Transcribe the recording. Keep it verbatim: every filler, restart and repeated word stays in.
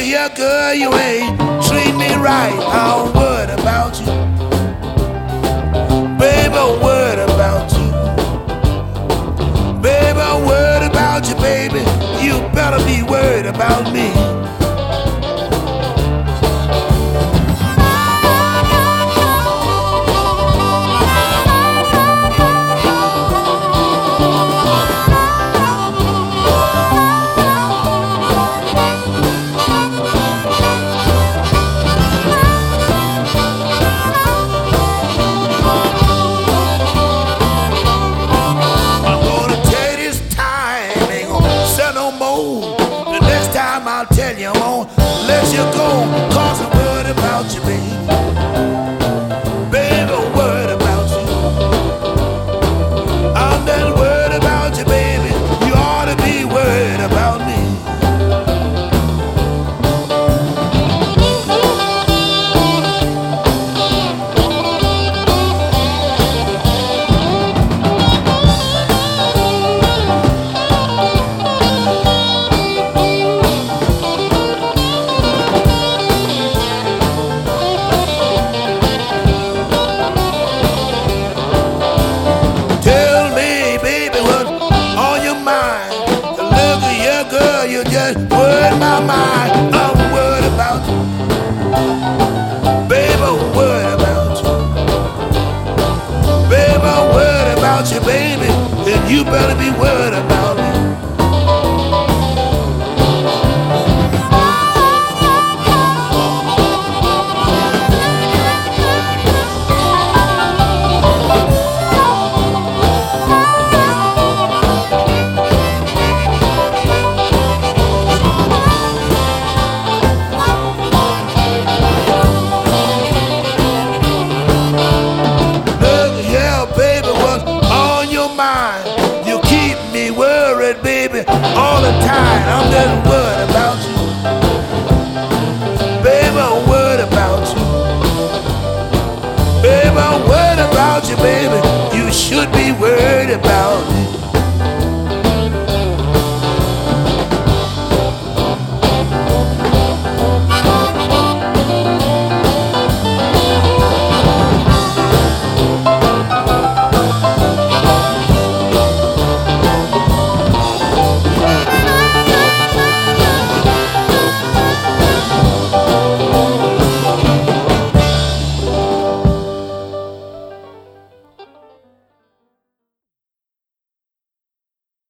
here, girl, you ain't treat me right. I'm worried about you, baby, I'm worried about you. Baby, I'm worried about you, baby. You better be worried about me. The next time I'll tell you I'm gonna let you go, cause I'm worried about you, baby. Baby, I'm worried about you. I'm not worried about you, baby. You ought to be worried about me. You just worried my mind. I'm worried about you, baby. I'm worried about you, baby. I'm worried about you, baby. And you better be worried about me.